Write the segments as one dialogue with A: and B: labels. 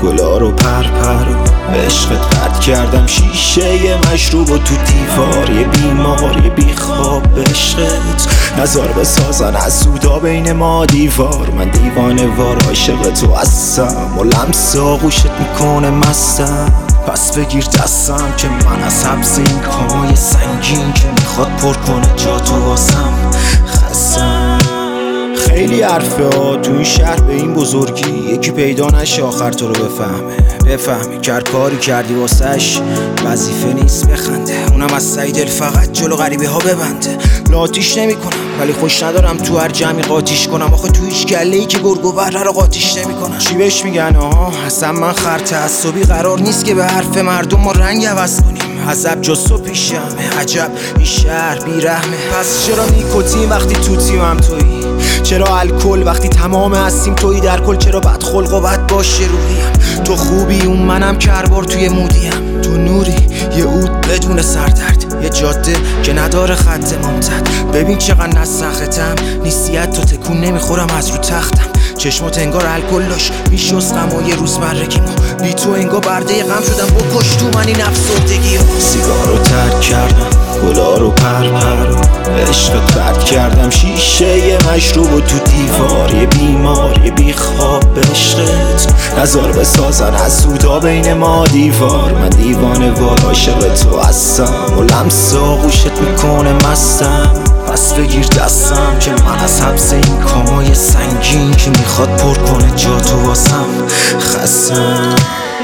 A: گلا رو پر به عشقت پرت کردم شیشه مشروب و تو دیوار یه بیمار یه بیخواب به عشقت نظر بسازن از سودا بین ما دیوار. من دیوانه وار عاشق تو هستم و لمس آغوشت میکنه مستم. پس بگیر دستم که من از حبس این پای سنگین که میخواد پر کنه جا تو واسم خستم. خیلی حرفه ها تو این شهر به این بزرگی یکی پیدا نشه آخر تو رو بفهمی که هر کاری کردی واسش وظیفه نیست بخنده. اونم از سعی دل فقط جلو غریبه ها ببنده. لاتیش نمی کنم ولی خوش ندارم تو هر جمعی قاطیش کنم. آخه تو هیچ گله‌ای که گرگ و بره رو قاطیش نمی کنم. چی بهش میگن اصلا من خر تعصبی قرار نیست که به حرف مردم ما رنگ عوض کنیم. عذب جز تو پیشمه عجب این شهر بیرحمه. پس چرا نیکوتین وقتی تو تیمم تویی؟ چرا الکل وقتی تمام هستیم تویی در کل؟ چرا بد خلق و بد باشه روحیم؟ تو خوبی اون منم کربار توی مودیم. تو نوری یه عود بدون سردرد یه جاده که نداره خط ممتد. ببین چقدر نسختم نیستیت تو تکون نمیخورم از رو تختم. چشمات انگار الکل داشت میشستم و یه روز مرگیمو بی تو انگار برده غم شدم بکش تو من این افسردگی. سیگارو ترک کردم گلا رو پر عشقت پرت کردم شیشه مشروب و تو دیوار یه بیمار یه بیخواب به عشقت نظر بسازن از سودا بین ما دیوار. من دیوانه وار عاشق تو هستم و لمس آغوشت میکنه مستم. پس بگیر دستم که من از حبس این کامای سنگین که میخواد پر کنه جا تو واسم خستم.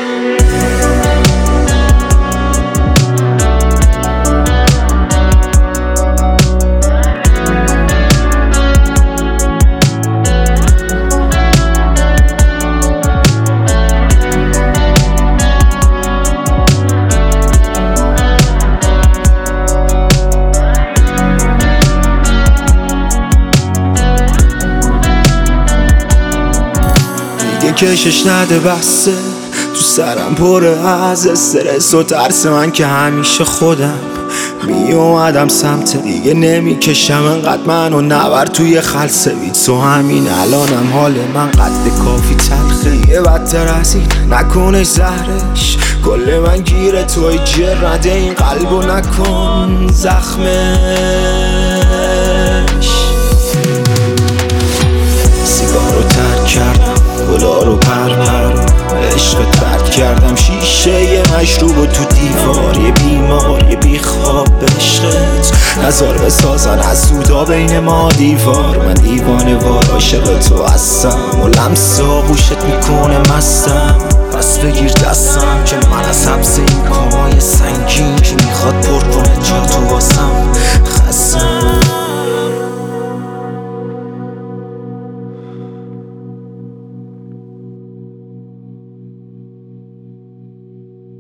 A: کشش نده بسته تو سرم پره از استرس و ترس من که همیشه خودم می اومدم سمت دیگه نمیکشم انقدر منو نبر توی خلصوی. تو همین الانم حال من قد کافی تلخه یه بدتر از این نکنش زهرش. کل من گیره توی جرده این قلبو نکن زخمش. سیگارو ترک کردم گلا رو پر عشقت پرت کردم شیشه مشروب و تو دیوار یه بیمار یه بیخواب به عشقت نظر بسازن از سودا بین ما دیوار. من دیوانه وار عاشق تو هستم و لمس آغوشت میکنه مستم. پس بگیر دستم که من از حبس